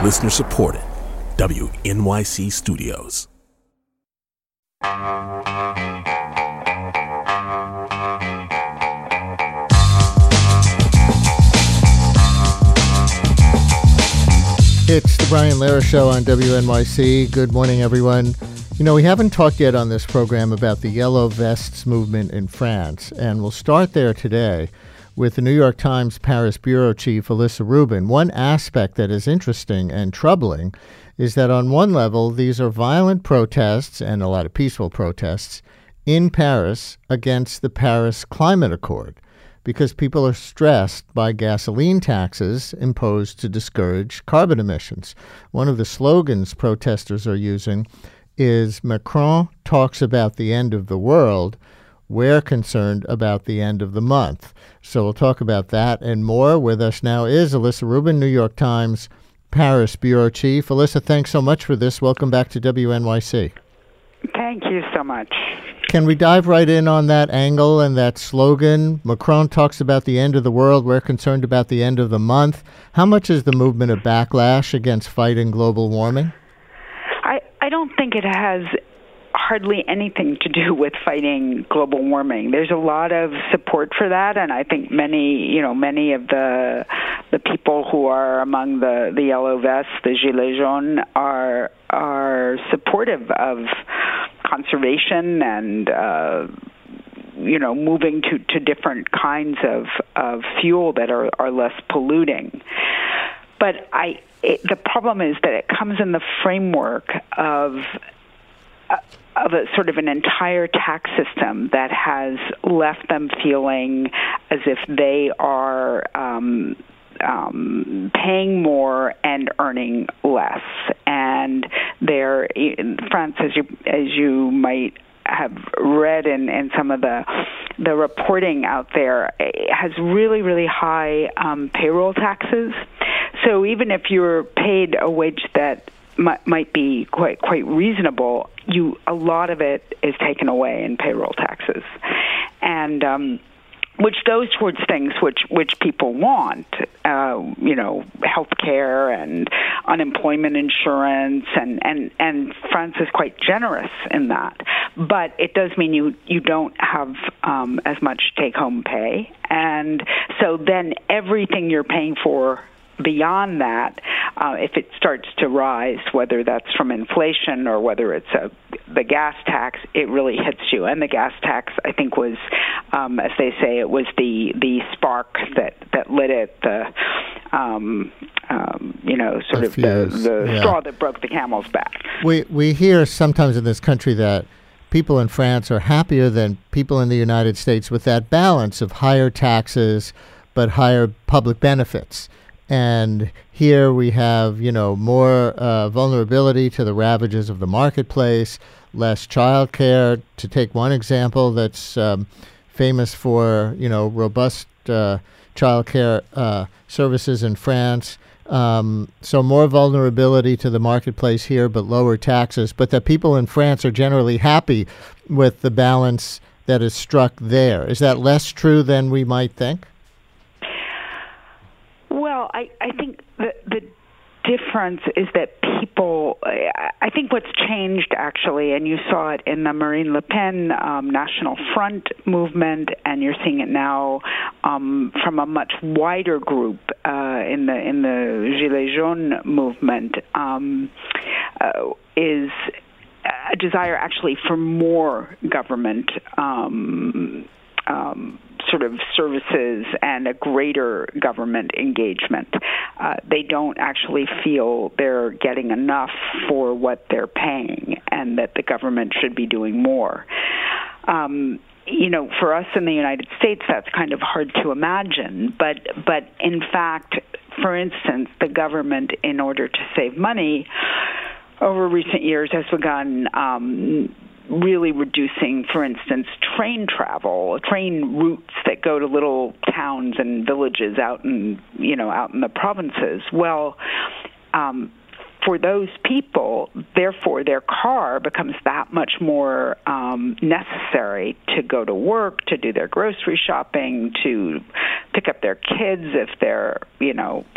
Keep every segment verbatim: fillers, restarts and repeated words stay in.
Listener supported. W N Y C Studios. It's the Brian Lehrer Show on W N Y C. Good morning, everyone. You know, we haven't talked yet on this program about the Yellow Vests movement in France, and we'll start there today with the New York Times Paris bureau chief, Alyssa Rubin. One aspect that is interesting and troubling is that on one level, these are violent protests, and a lot of peaceful protests, in Paris against the Paris Climate Accord, because people are stressed by gasoline taxes imposed to discourage carbon emissions. One of the slogans protesters are using is Macron talks about the end of the world. We're concerned about the end of the month. So we'll talk about that and more. With us now is Alyssa Rubin, New York Times Paris bureau chief. Alyssa, thanks so much for this. Welcome back to W N Y C. Thank you so much. Can we dive right in on that angle and that slogan? Macron talks about the end of the world. We're concerned about the end of the month. How much is the movement a backlash against fighting global warming? I, I don't think it has hardly anything to do with fighting global warming. There's a lot of support for that, and I think many, you know, many of the the people who are among the, the yellow vests, the gilets jaunes, are are supportive of conservation and uh, you know, moving to, to different kinds of, of fuel that are, are less polluting. But I, it, the problem is that it comes in the framework of uh, of a sort of an entire tax system that has left them feeling as if they are um, um, paying more and earning less. And they're in France, as you as you might have read in, in some of the the reporting out there, has really, really high um, payroll taxes. So even if you're paid a wage that might, might be quite quite reasonable, you a lot of it is taken away in payroll taxes, and um, which goes towards things which which people want, uh, you know, health care and unemployment insurance, and, and, and France is quite generous in that. But it does mean you, you don't have um, as much take-home pay, and so then everything you're paying for beyond that, uh, if it starts to rise, whether that's from inflation or whether it's a, the gas tax, it really hits you. And the gas tax, I think, was, um, as they say, it was the, the spark that, that lit it, the, um, um, you know, sort the of fuse. the, the yeah. straw that broke the camel's back. We, we hear sometimes in this country that people in France are happier than people in the United States with that balance of higher taxes but higher public benefits. And here we have, you know, more uh, vulnerability to the ravages of the marketplace, less child care, to take one example that's um, famous for, you know, robust uh, child care uh, services in France. Um, so more vulnerability to the marketplace here, but lower taxes. But that people in France are generally happy with the balance that is struck there. Is that less true than we might think? Well, I, I think the, the difference is that people, I think what's changed actually, and you saw it in the Marine Le Pen um, National Front movement, and you're seeing it now um, from a much wider group uh, in the in the Gilets jaunes movement, um, uh, is a desire actually for more government um, um sort of services and a greater government engagement. Uh, they don't actually feel they're getting enough for what they're paying, and that the government should be doing more. Um, you know, for us in the United States, that's kind of hard to imagine, but but in fact, for instance, the government, in order to save money, over recent years has begun um, really reducing, for instance, train travel, train routes that go to little towns and villages out in, you know, out in the provinces. Well, um, for those people, therefore, their car becomes that much more um, necessary to go to work, to do their grocery shopping, to pick up their kids if they're, you know,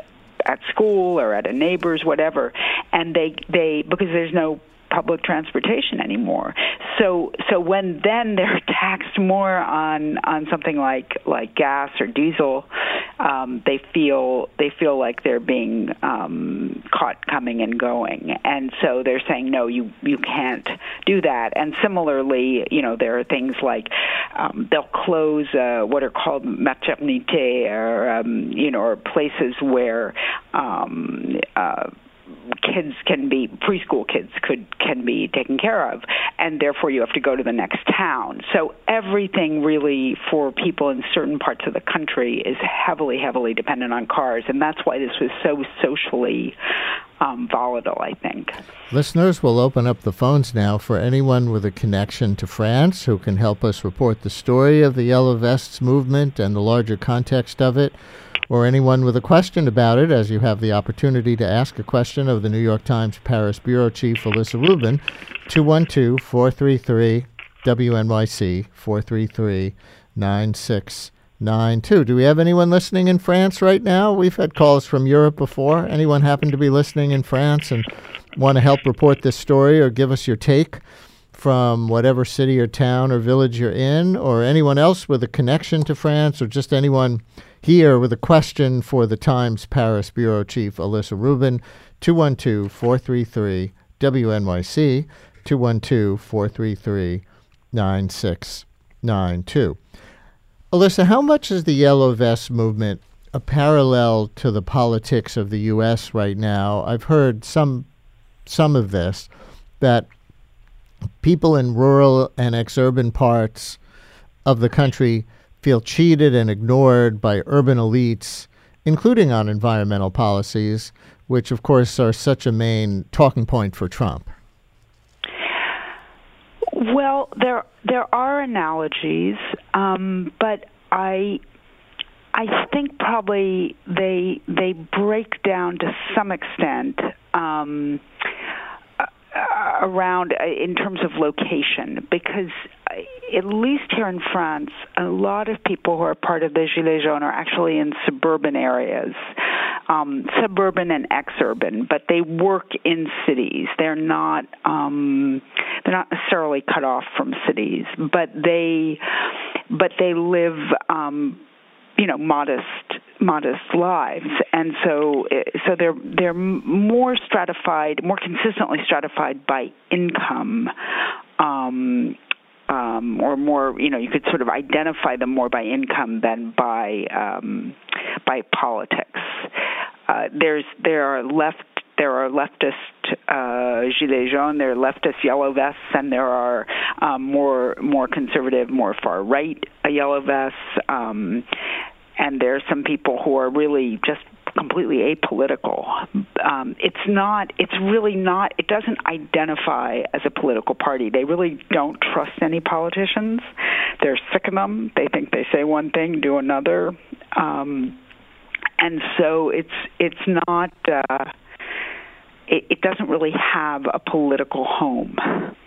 at school or at a neighbor's, whatever, and they they because there's no public transportation anymore. So so when then they're taxed more on on something like like gas or diesel, um, they feel they feel like they're being um, caught coming and going, and so they're saying no, you you can't do that. And similarly, you know, there are things like um, they'll close uh, what are called maternités, or um, you know, or places where um, uh, kids can be, preschool kids could can be taken care of, and therefore you have to go to the next town. So everything really for people in certain parts of the country is heavily, heavily dependent on cars, and that's why this was so socially um, volatile, I think. Listeners, we'll open up the phones now for anyone with a connection to France who can help us report the story of the Yellow Vests movement and the larger context of it, or anyone with a question about it, as you have the opportunity to ask a question of the New York Times Paris Bureau Chief Alyssa Rubin, two one two, four three three, W N Y C, four three three, nine six nine two. Do we have anyone listening in France right now? We've had calls from Europe before. Anyone happen to be listening in France and want to help report this story or give us your take from whatever city or town or village you're in, or anyone else with a connection to France, or just anyone here with a question for the Times Paris Bureau Chief Alyssa Rubin, two one two, four three three, W N Y C, two one two, four three three, nine six nine two. Alyssa, how much is the Yellow Vest movement a parallel to the politics of the U S right now? I've heard some some of this, that people in rural and exurban parts of the country feel cheated and ignored by urban elites, including on environmental policies, which, of course, are such a main talking point for Trump. Well, there there are analogies, um, but I I think probably they they break down to some extent um, around uh, in terms of location, because at least here in France, a lot of people who are part of the Gilets jaunes are actually in suburban areas, um, suburban and exurban, but they work in cities. They're not um, they're not necessarily cut off from cities, but they but they live um, you know modest. modest lives, and so so they're they're more stratified, more consistently stratified by income, um, um, or more, you know, you could sort of identify them more by income than by um, by politics. Uh, there's there are left there are leftist uh, gilets jaunes, there are leftist yellow vests, and there are um, more more conservative, more far right uh, yellow vests. Um, And there are some people who are really just completely apolitical. Um, it's not, it's really not, it doesn't identify as a political party. They really don't trust any politicians. They're sick of them. They think they say one thing, do another. Um, and so it's, it's not, uh, it, it doesn't really have a political home.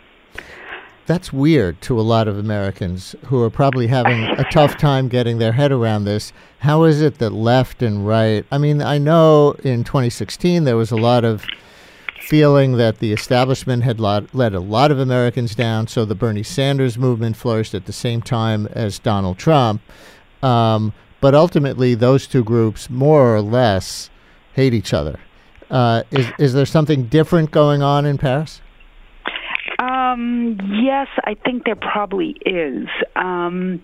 That's weird to a lot of Americans who are probably having a tough time getting their head around this. How is it that left and right? I mean, I know in twenty sixteen there was a lot of feeling that the establishment had lot, let a lot of Americans down, so the Bernie Sanders movement flourished at the same time as Donald Trump. Um, but ultimately, those two groups more or less hate each other. Uh, is, is there something different going on in Paris? Um, yes, I think there probably is. Um,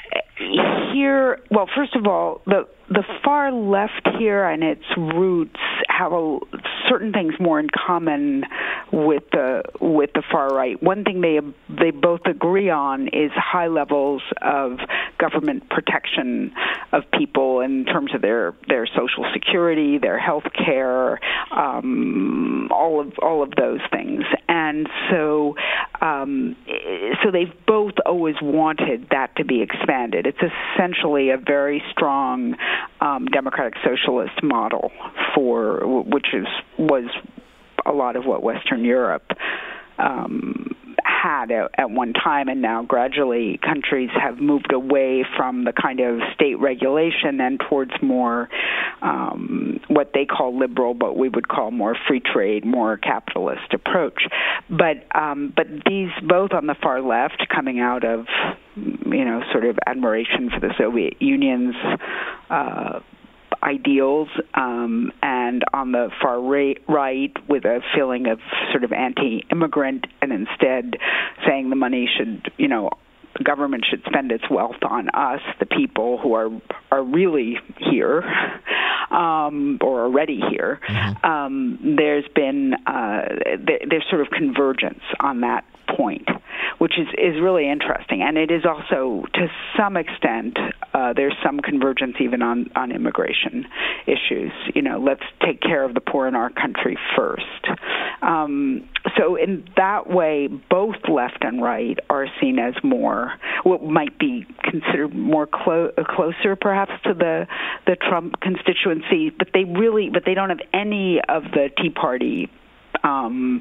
here, well, first of all, the the far left here and its roots have a, certain things more in common with the with the far right. One thing they they both agree on is high levels of government protection of people in terms of their, their social security, their health care, um, all of all of those things. And so um, so they've both always wanted that to be expanded. It's essentially a very strong um, democratic socialist model for which is was a lot of what Western Europe um, had at, at one time, and now gradually countries have moved away from the kind of state regulation and towards more um, what they call liberal, but we would call more free trade, more capitalist approach. But um, but these both on the far left, coming out of you know sort of admiration for the Soviet Union's uh, ideals, um, and on the far right, right with a feeling of sort of anti-immigrant, and instead saying the money should, you know, the government should spend its wealth on us, the people who are are really here, um, or already here. Mm-hmm. Um, there's been uh, th- there's sort of convergence on that point, which is, is really interesting. And it is also, to some extent, uh, there's some convergence even on, on immigration issues. You know, let's take care of the poor in our country first. Um, so in that way, both left and right are seen as more, what might be considered more clo- closer perhaps to the the Trump constituency, but they really, but they don't have any of the Tea Party um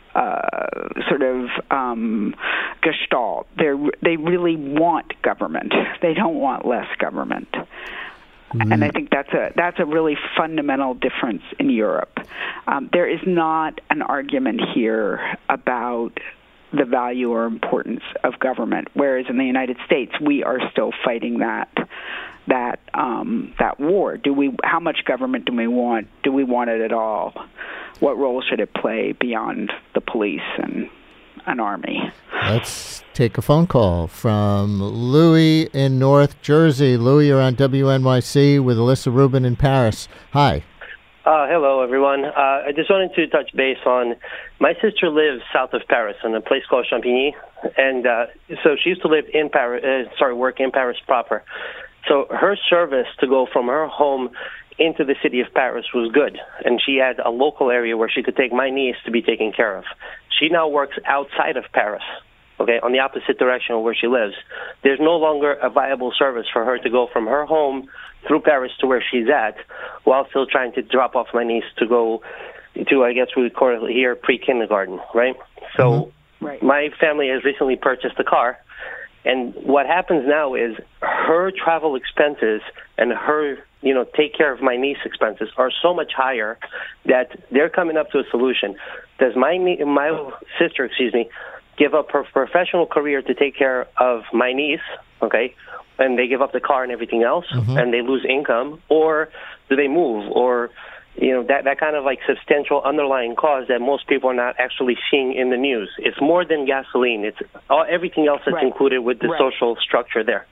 Uh, sort of um, gestalt. They they really want government. They don't want less government, mm-hmm. and I think that's a that's a really fundamental difference in Europe. Um, there is not an argument here about the value or importance of government, whereas in the United States we are still fighting that that um, that war. Do we? How much government do we want? Do we want it at all? What role should it play beyond the police and an army? Let's take a phone call from Louis in North Jersey. Louis, you're on W N Y C with Alyssa Rubin in Paris. Hi. Uh, hello, everyone. Uh, I just wanted to touch base on, my sister lives south of Paris in a place called Champigny, and uh, so she used to live in Paris, uh, sorry, work in Paris proper. So her service to go from her home into the city of Paris was good, and she had a local area where she could take my niece to be taken care of. She now works outside of Paris, okay, on the opposite direction of where she lives. There's no longer a viable service for her to go from her home through Paris to where she's at, while still trying to drop off my niece to go to, I guess we would call it here, pre-kindergarten, right? So mm-hmm. right. My family has recently purchased a car, and what happens now is her travel expenses and her, you know, take care of my niece expenses are so much higher that they're coming up to a solution. Does my nie- my sister, excuse me, give up her professional career to take care of my niece, okay, and they give up the car and everything else, mm-hmm. and they lose income, or do they move, or you know, that, that kind of like substantial underlying cause that most people are not actually seeing in the news. It's more than gasoline. It's all, everything else that's right. included with the right. social structure there.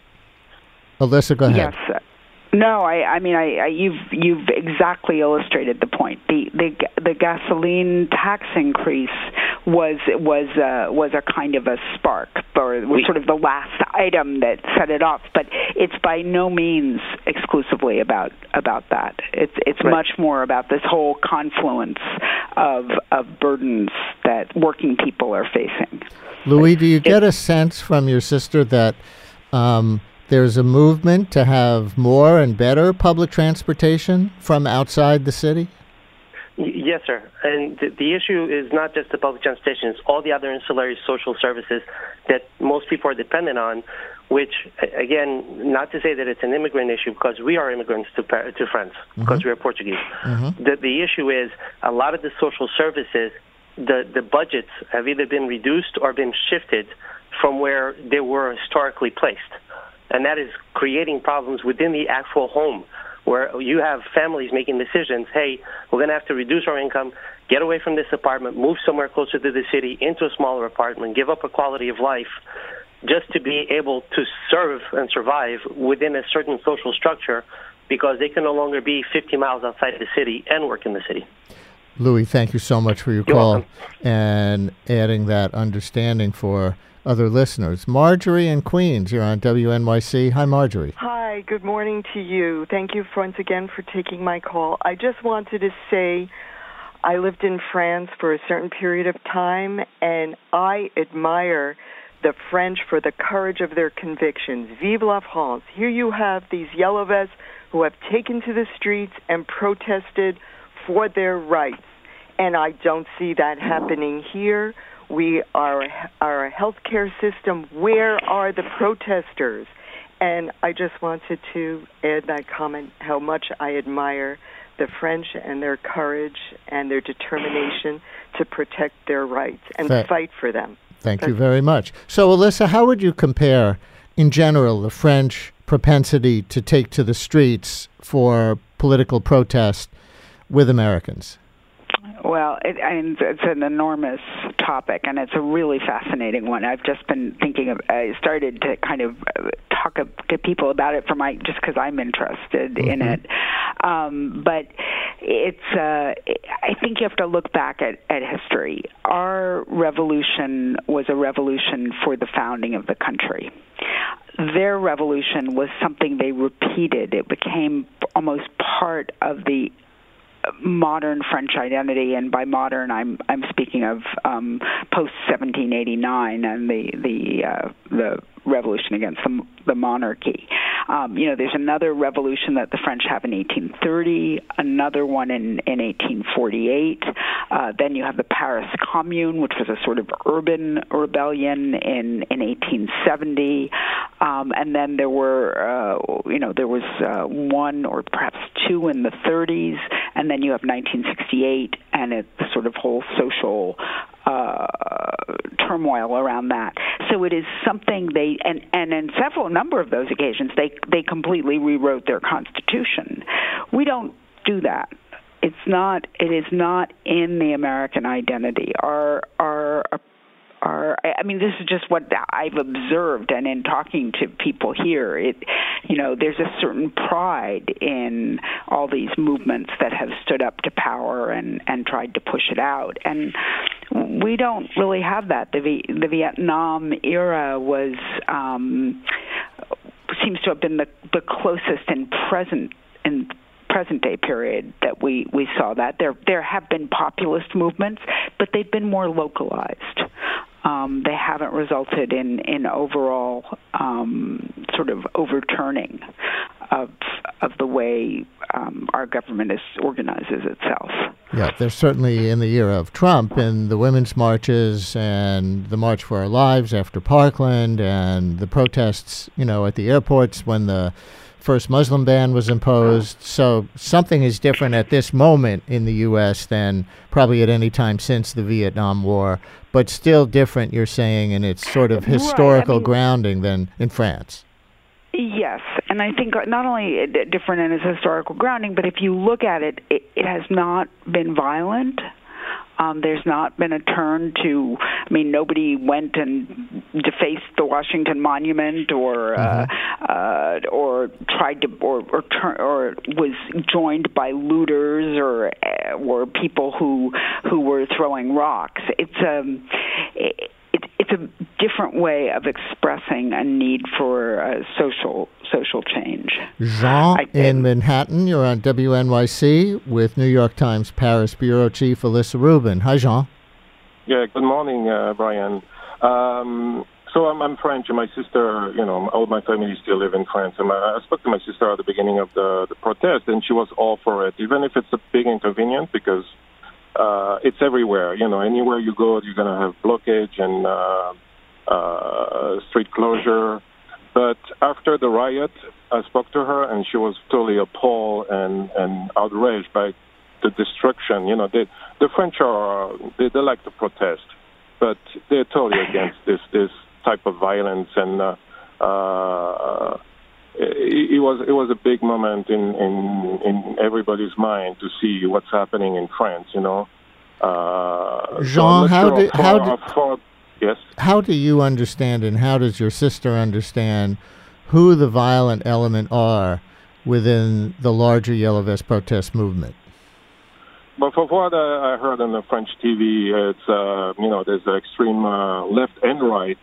Alyssa, go ahead. Yes. No, I, I mean, I, I, you've you've exactly illustrated the point. The the the gasoline tax increase was was uh, was a kind of a spark, or was sort of the last item that set it off. But it's by no means exclusively about about that. It's it's right. much more about this whole confluence of of burdens that working people are facing. Louis, do you get a sense from your sister that Um, there's a movement to have more and better public transportation from outside the city? Yes, sir. And the, the issue is not just the public transportation, it's all the other ancillary social services that most people are dependent on, which, again, not to say that it's an immigrant issue, because we are immigrants to to France, mm-hmm. because we are Portuguese. Mm-hmm. The, the issue is a lot of the social services, the, the budgets have either been reduced or been shifted from where they were historically placed. And that is creating problems within the actual home, where you have families making decisions, hey, we're going to have to reduce our income, get away from this apartment, move somewhere closer to the city, into a smaller apartment, give up a quality of life, just to be able to serve and survive within a certain social structure, because they can no longer be fifty miles outside of the city and work in the city. Louis, thank you so much for your You're call welcome. And adding that understanding for other listeners. Marjorie in Queens, you're on W N Y C. Hi, Marjorie. Hi, good morning to you. Thank you once again for taking my call. I just wanted to say I lived in France for a certain period of time, and I admire the French for the courage of their convictions. Vive la France. Here you have these yellow vests who have taken to the streets and protested for their rights, and I don't see that happening here. We are our healthcare system. Where are the protesters? And I just wanted to add that comment, how much I admire the French and their courage and their determination to protect their rights and Th- fight for them. Thank That's you very much. So, Alyssa, how would you compare, in general, the French propensity to take to the streets for political protest with Americans? Well, it, I mean, it's an enormous topic, and it's a really fascinating one. I've just been thinking of. I started to kind of talk to people about it for my just because I'm interested mm-hmm. in it. Um, but it's. Uh, I think you have to look back at, at history. Our revolution was a revolution for the founding of the country. Their revolution was something they repeated. It became almost part of the modern French identity, and by modern, I'm I'm speaking of um, post seventeen eighty-nine and the the uh, the revolution against the, the monarchy. Um, you know, there's another revolution that the French have in eighteen thirty, another one in, in eighteen forty-eight. Uh, then you have the Paris Commune, which was a sort of urban rebellion in, in eighteen seventy. Um, and then there were, uh, you know, there was uh, one or perhaps two in the thirties, and then you have nineteen sixty-eight and it, the sort of whole social uh, turmoil around that. So it is something they, and, and in several number of those occasions, they they completely rewrote their constitution. We don't do that. It's not. It is not in the American identity. Our our our. I mean, this is just what I've observed, and in talking to people here, it, you know, there's a certain pride in all these movements that have stood up to power and and tried to push it out, and we don't really have that. The the Vietnam era was um, seems to have been the the closest in present in. present day period that we, we saw that. There there have been populist movements, but they've been more localized. Um, they haven't resulted in, in overall um, sort of overturning of of the way um, our government is organizes itself. Yeah, there's certainly in the era of Trump and the women's marches and the March for Our Lives after Parkland and the protests, you know, at the airports when the first Muslim ban was imposed. So something is different at this moment in the U S than probably at any time since the Vietnam War, but still different, you're saying, in its sort of historical right. I mean, grounding than in France. Yes, and I think not only different in its historical grounding, but if you look at it, it, it has not been violent. Um, there's not been a turn to, I mean, nobody went and defaced the Washington Monument or uh, mm-hmm. uh, or tried to, or or, turn, or was joined by looters or or people who who were throwing rocks. It's um, it, it, it's a different way of expressing a need for uh, social social change. Jean I, in Manhattan, you're on W N Y C with New York Times Paris Bureau Chief Alyssa Rubin. Hi, Jean. Yeah, good morning, uh, Brian. Um, so I'm, I'm French, and my sister, you know, all my family still live in France. And I spoke to my sister at the beginning of the, the protest, and she was all for it, even if it's a big inconvenience, because uh, it's everywhere. You know, anywhere you go, you're going to have blockage and uh, uh, street closure. But after the riot, I spoke to her, and she was totally appalled and, and outraged by the destruction. You know, they, the French are, they, they like to protest, but they're totally against this, this type of violence. And uh, uh, it, it was it was a big moment in, in, in everybody's mind to see what's happening in France, you know. Uh, Jean, so how sure did... For, how did for, Yes. How do you understand, and how does your sister understand, who the violent element are within the larger Yellow Vest protest movement? But for what I heard on the French T V, it's uh, you know, there's the extreme uh, left and right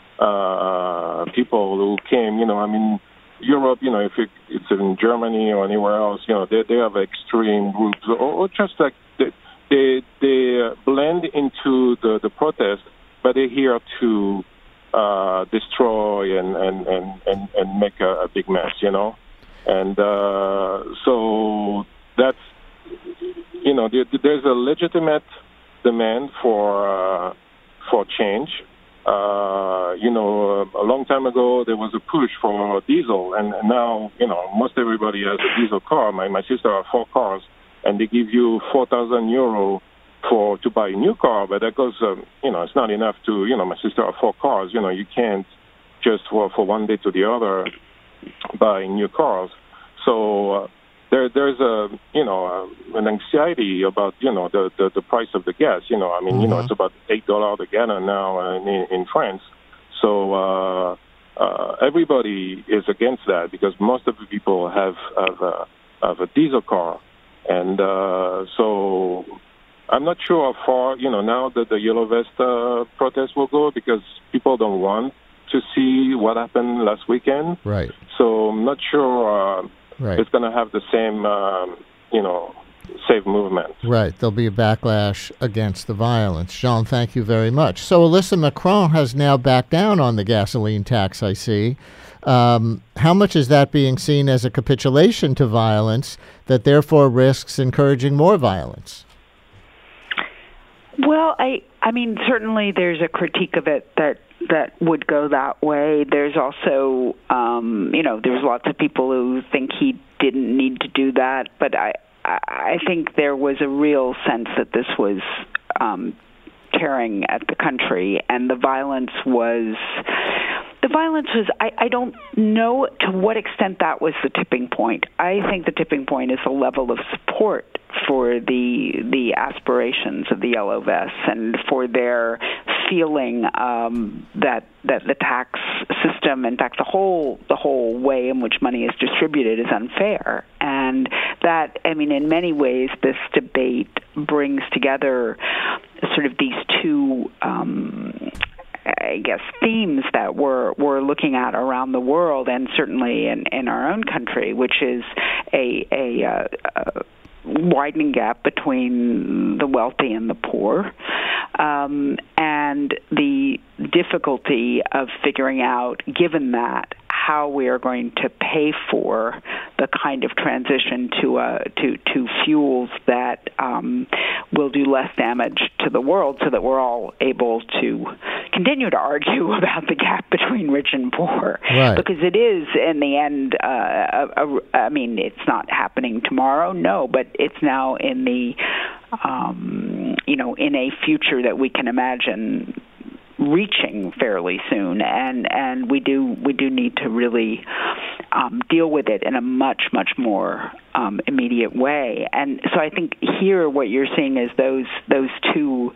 uh, people who came. You know, I mean, Europe. You know, if it, it's in Germany or anywhere else, you know, they they have extreme groups, or, or just like they they, they blend into the the protest. But they're here to uh, destroy and, and, and, and, and make a, a big mess, you know? And uh, so that's, you know, there, there's a legitimate demand for uh, for change. Uh, uh, you know, uh, a long time ago there was a push for diesel, and now, you know, most everybody has a diesel car. My my sister has four cars, and they give you four thousand euro for to buy a new car, but that goes, um, you know, it's not enough to, you know, my sister has four cars. You know, you can't just for, for one day to the other buy new cars. So uh, there there's a, you know, uh, an anxiety about, you know, the, the, the price of the gas. You know, I mean, mm-hmm. you know, it's about eight dollars a gallon now uh, in, in France. So uh, uh, everybody is against that because most of the people have have a, have a diesel car, and uh, so. I'm not sure how far, you know, now that the Yellow Vest uh, protest will go because people don't want to see what happened last weekend. Right. So I'm not sure uh, right. it's going to have the same, um, you know, safe movement. Right. There'll be a backlash against the violence. Jean, thank you very much. So Alyssa, Macron has now backed down on the gasoline tax, I see. Um, how much is that being seen as a capitulation to violence that therefore risks encouraging more violence? Well, I I mean, certainly there's a critique of it that that would go that way. There's also, um, you know, there's lots of people who think he didn't need to do that. But I, I think there was a real sense that this was um, tearing at the country, and the violence was... The violence was, I, I don't know to what extent that was the tipping point. I think the tipping point is the level of support for the the aspirations of the Yellow Vests and for their feeling um, that that the tax system, in fact, the whole the whole way in which money is distributed is unfair. And that, I mean, in many ways, this debate brings together sort of these two um I guess, themes that we're, we're looking at around the world and certainly in, in our own country, which is a, a, uh, a widening gap between the wealthy and the poor, um, and the difficulty of figuring out, given that, how we are going to pay for the kind of transition to uh, to to fuels that um, will do less damage to the world, so that we're all able to continue to argue about the gap between rich and poor. Right. Because it is, in the end, uh, a, a, I mean, it's not happening tomorrow, no, but it's now in the, um, you know, in a future that we can imagine reaching fairly soon, and and we do we do need to really um, deal with it in a much much more um, immediate way. And so I think here what you're seeing is those those two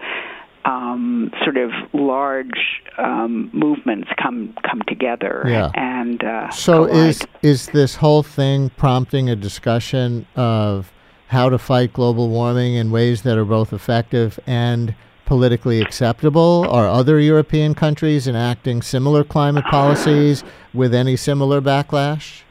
um, sort of large um, movements come come together. Yeah. And uh, so collide. is is this whole thing prompting a discussion of how to fight global warming in ways that are both effective and politically acceptable? Are other European countries enacting similar climate policies with any similar backlash?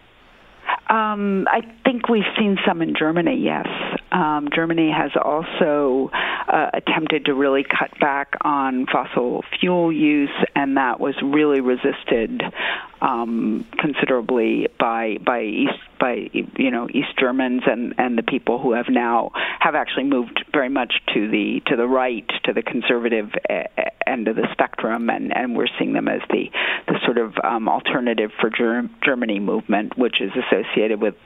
Um, I think we've seen some in Germany, yes. Um, Germany has also uh, attempted to really cut back on fossil fuel use, and that was really resisted um, considerably by by East by you know East Germans and, and the people who have now have actually moved very much to the to the right, to the conservative end of the spectrum, and, and we're seeing them as the the sort of um, alternative for Ger- Germany movement, which is associated with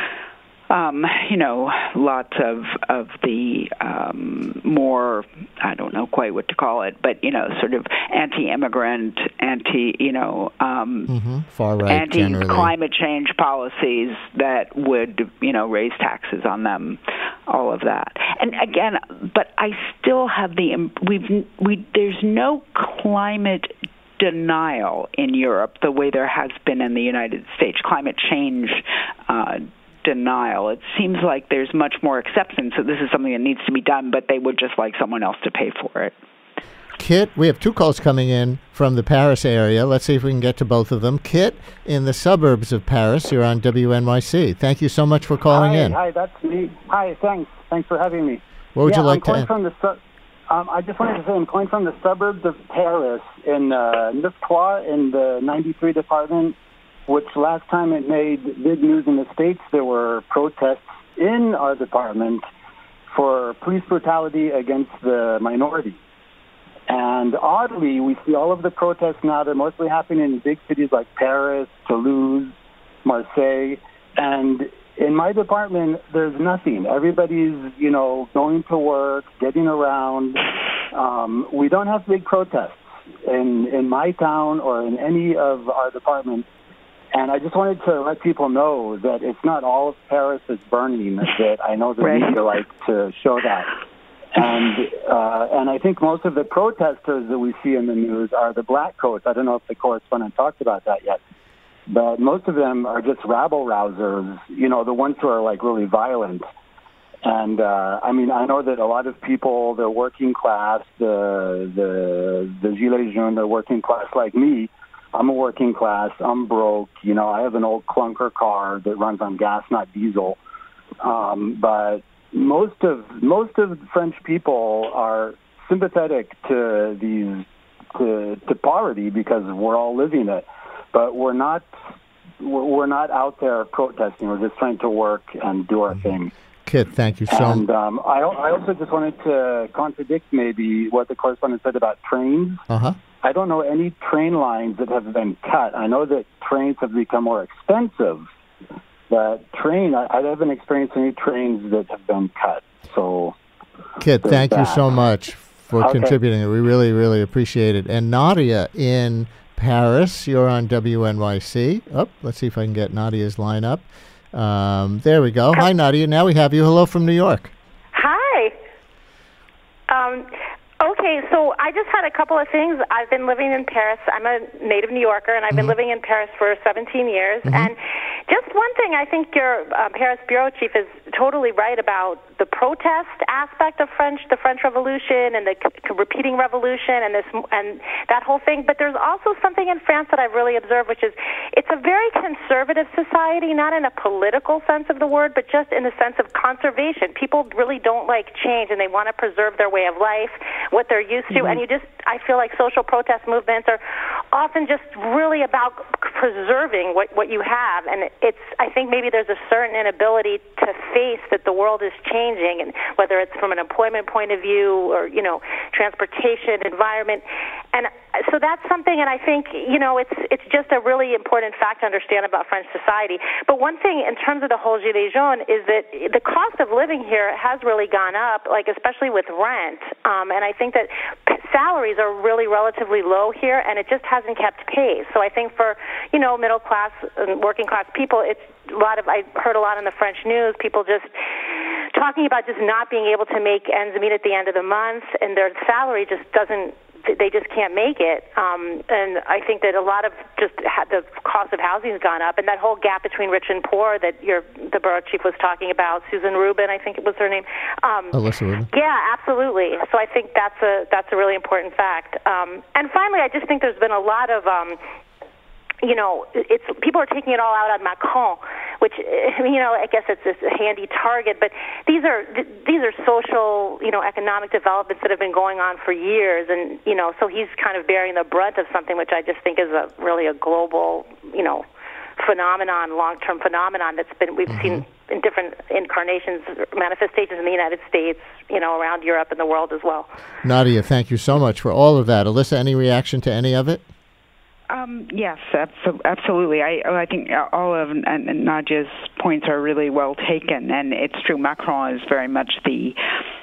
Um, you know, lots of of the um, more, I don't know quite what to call it, but, you know, sort of anti-immigrant, anti, you know, um, mm-hmm. far right, anti-climate change policies that would, you know, raise taxes on them, all of that. And again, but I still have the, we've, we, there's no climate denial in Europe the way there has been in the United States. Climate change uh denial. It seems like there's much more acceptance that this is something that needs to be done, but they would just like someone else to pay for it. Kit, we have two calls coming in from the Paris area. Let's see if we can get to both of them. Kit, in the suburbs of Paris, you're on W N Y C. Thank you so much for calling hi, in. Hi, that's me. Hi, thanks. Thanks for having me. What would yeah, you like I'm to add? From the su- um, I just wanted to say I'm calling from the suburbs of Paris in uh, Neuf Trois in the ninety-three department, which last time it made big news in the States. There were protests in our department for police brutality against the minority. And oddly, we see all of the protests now. They're mostly happening in big cities like Paris, Toulouse, Marseille. And in my department, there's nothing. Everybody's, you know, going to work, getting around. Um, we don't have big protests in, in my town or in any of our departments. And I just wanted to let people know that it's not all of Paris that's burning, that I know the right. media like to show that. And uh, and I think most of the protesters that we see in the news are the black coats. I don't know if the correspondent talked about that yet. But most of them are just rabble-rousers, you know, the ones who are, like, really violent. And, uh, I mean, I know that a lot of people, the working class, the, the, the Gilets jaunes, the working class like me, I'm a working class. I'm broke. You know, I have an old clunker car that runs on gas, not diesel. Um, but most of most of French people are sympathetic to these to, to poverty because we're all living it. But we're not we're, we're not out there protesting. We're just trying to work and do our thing. Kit, thank you so much. And um, I, I also just wanted to contradict maybe what the correspondent said about trains. Uh-huh. I don't know any train lines that have been cut. I know that trains have become more expensive, but train, I, I haven't experienced any trains that have been cut. So, Kit, thank that. you so much for Okay. contributing. We really, really appreciate it. And Nadia in Paris, you're on W N Y C. Oh, let's see if I can get Nadia's line up. Um, there we go. Hi, Nadia. Now we have you. Hello from New York. Hi. Um, okay, so I just had a couple of things. I've been living in Paris. I'm a native New Yorker, and I've been Mm-hmm. living in Paris for seventeen years. Mm-hmm. And just one thing, I think your uh, Paris bureau chief is totally right about the protest aspect of French, the French Revolution, and the c- repeating revolution, and this and that whole thing. But there's also something in France that I've really observed, which is it's a very conservative society, not in a political sense of the word, but just in the sense of conservation. People really don't like change, and they want to preserve their way of life, what they're used to. Mm-hmm. And you just, I feel like social protest movements are often just really about preserving what what you have, and it's, I think maybe there's a certain inability to face that the world is changing, and whether it's from an employment point of view or, you know, transportation, environment. And so that's something, and I think, you know, it's it's just a really important fact to understand about French society. But one thing in terms of the whole Gilets jaunes is that the cost of living here has really gone up, like especially with rent. Um, and I think that salaries are really relatively low here, and it just hasn't kept pace. So I think for, you know, middle class and working class people, it's a lot of, I heard a lot in the French news, people just talking about just not being able to make ends meet at the end of the month, and their salary just doesn't, they just can't make it. Um, and I think that a lot of just ha- the cost of housing has gone up, and that whole gap between rich and poor that your the borough chief was talking about, Susan Rubin, I think it was her name. Um, Alyssa Rubin. Yeah, absolutely. So I think that's a that's a really important fact. Um, and finally, I just think there's been a lot of um, you know, it's people are taking it all out on Macron, which, you know, I guess it's a handy target. But these are these are social, you know, economic developments that have been going on for years, and you know, so he's kind of bearing the brunt of something which I just think is a really a global, you know, phenomenon, long-term phenomenon that's been we've mm-hmm. seen in different incarnations, manifestations in the United States, you know, around Europe and the world as well. Nadia, thank you so much for all of that. Alyssa, any reaction to any of it? Um, yes, abso- absolutely. I, I think all of Nadia's points are really well taken, and it's true. Macron is very much the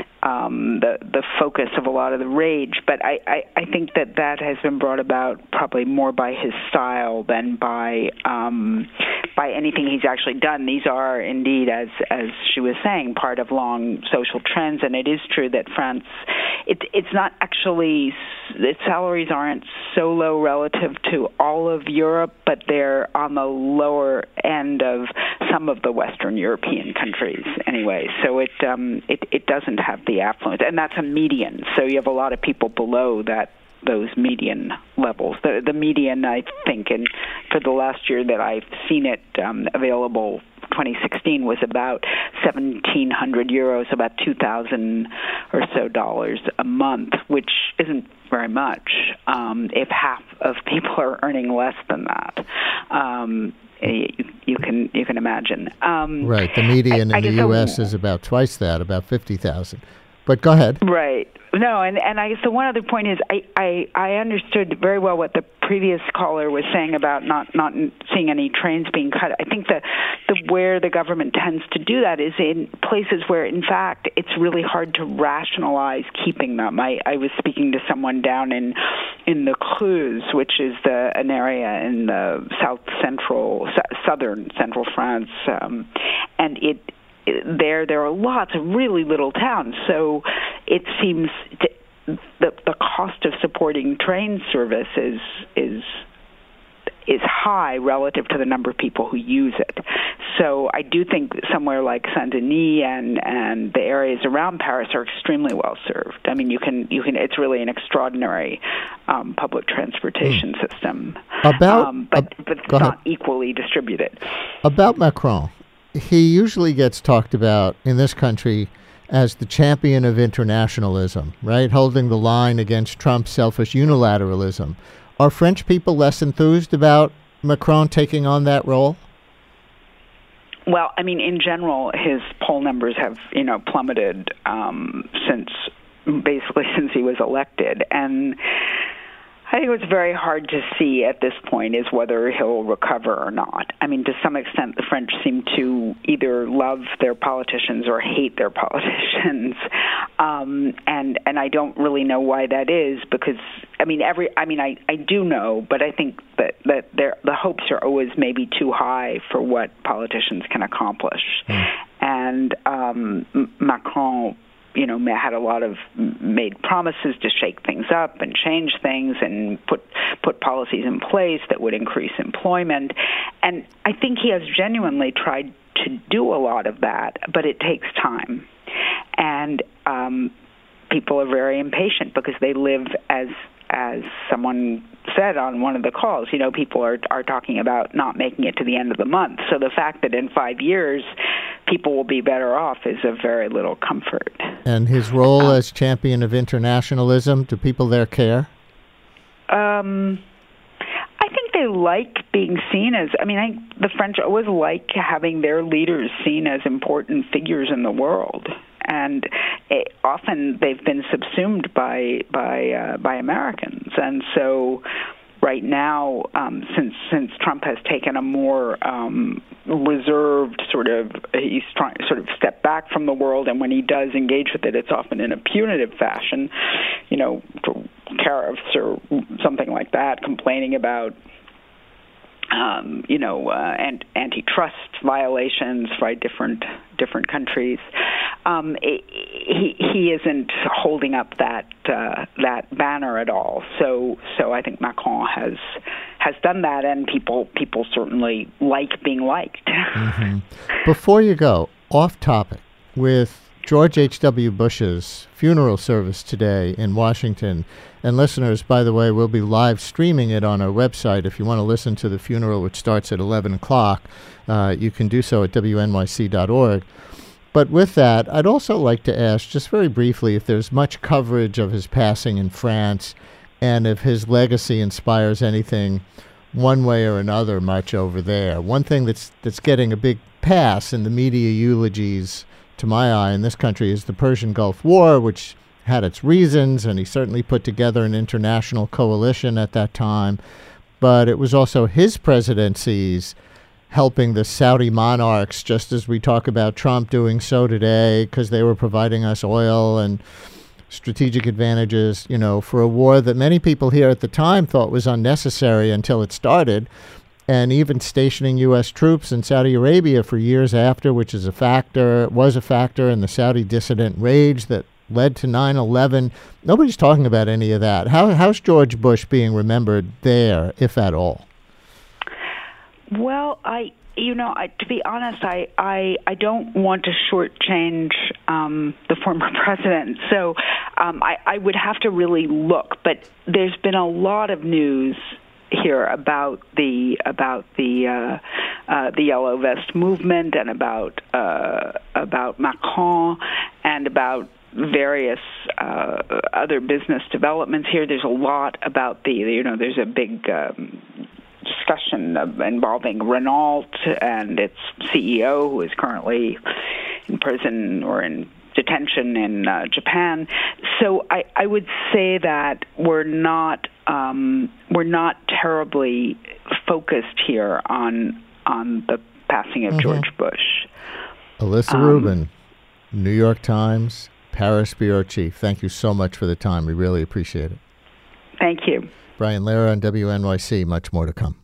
um, the the focus of a lot of the rage, but I, I, I think that that has been brought about probably more by his style than by um, by anything he's actually done. These are indeed, as as she was saying, part of long social trends, and it is true that France, it, it's not actually, its salaries aren't so low relative to all of Europe, but they're on the lower end of some of the Western European countries anyway. So it um, it, it doesn't have the affluence, and that's a median. So you have a lot of people below that those median levels. The the median, I think, and for the last year that I've seen it um, available, twenty sixteen, was about seventeen hundred euros, about two thousand or so dollars a month, which isn't very much um, if half of people are earning less than that. Um, you, you can you can imagine. Um, right. The median I, in I the so, U S is about twice that, about fifty thousand. But go ahead. Right. No, and, and I guess the one other point is I, I, I understood very well what the previous caller was saying about not, not seeing any trains being cut. I think that the where the government tends to do that is in places where, in fact, it's really hard to rationalize keeping them. I, I was speaking to someone down in in the Creuse, which is the an area in the south central, southern central France, um, and it. There, there are lots of really little towns, so it seems to, the the cost of supporting train service is is is high relative to the number of people who use it. So I do think somewhere like Saint-Denis and, and the areas around Paris are extremely well served. I mean, you can you can it's really an extraordinary um, public transportation mm. system. About um, but uh, but it's not ahead. equally distributed. About Macron. He usually gets talked about in this country as the champion of internationalism, right? Holding the line against Trump's selfish unilateralism. Are French people less enthused about Macron taking on that role? Well, I mean, in general, his poll numbers have, you know, plummeted um, since basically since he was elected. And I think what's very hard to see at this point is whether he'll recover or not. I mean, to some extent, the French seem to either love their politicians or hate their politicians, um, and and I don't really know why that is. Because I mean, every I mean, I, I do know, but I think that that the hopes are always maybe too high for what politicians can accomplish, mm. and um, Macron, you know, had a lot of made promises to shake things up and change things and put put policies in place that would increase employment. And I think he has genuinely tried to do a lot of that, but it takes time. And um, people are very impatient because they live, as as someone said on one of the calls, you know, people are are talking about not making it to the end of the month. So the fact that in five years people will be better off is of very little comfort. And his role um, as champion of internationalism, do people there care? Um, I think they like being seen as, I mean, I, the French always like having their leaders seen as important figures in the world. And it, often they've been subsumed by by uh, by Americans, and so right now, um, since since Trump has taken a more um, reserved sort of, he's trying to sort of step back from the world, and when he does engage with it, it's often in a punitive fashion, you know, tariffs or something like that, complaining about. Um, you know, uh, and antitrust violations by different different countries. Um, it, he he isn't holding up that uh, that banner at all. So so I think Macron has has done that, and people people certainly like being liked. Mm-hmm. Before you go, off topic, with George H W. Bush's funeral service today in Washington. And listeners, by the way, we'll be live streaming it on our website. If you want to listen to the funeral, which starts at eleven o'clock, uh, you can do so at W N Y C dot org. But with that, I'd also like to ask, just very briefly, if there's much coverage of his passing in France and if his legacy inspires anything one way or another much over there. One thing that's that's getting a big pass in the media eulogies, to my eye, in this country is the Persian Gulf War, which had its reasons, and he certainly put together an international coalition at that time. But it was also his presidencies helping the Saudi monarchs, just as we talk about Trump doing so today, because they were providing us oil and strategic advantages, you know, for a war that many people here at the time thought was unnecessary until it started. And even stationing U S troops in Saudi Arabia for years after, which is a factor, was a factor in the Saudi dissident rage that led to nine eleven. Nobody's talking about any of that. How, how's George Bush being remembered there, if at all? Well, I, you know, I, to be honest, I, I, I don't want to shortchange um, the former president. So um, I, I would have to really look. But there's been a lot of news here about the about the uh, uh, the Yellow Vest movement and about uh, about Macron and about various uh, other business developments here. There's a lot about the, you know, there's a big um, discussion of involving Renault and its C E O, who is currently in prison or in detention in uh, Japan. So I, I would say that we're not um, we're not terribly focused here on on the passing of mm-hmm. George Bush. Alyssa um, Rubin, New York Times, Paris Bureau Chief. Thank you so much for the time. We really appreciate it. Thank you. Brian Lehrer on W N Y C. Much more to come.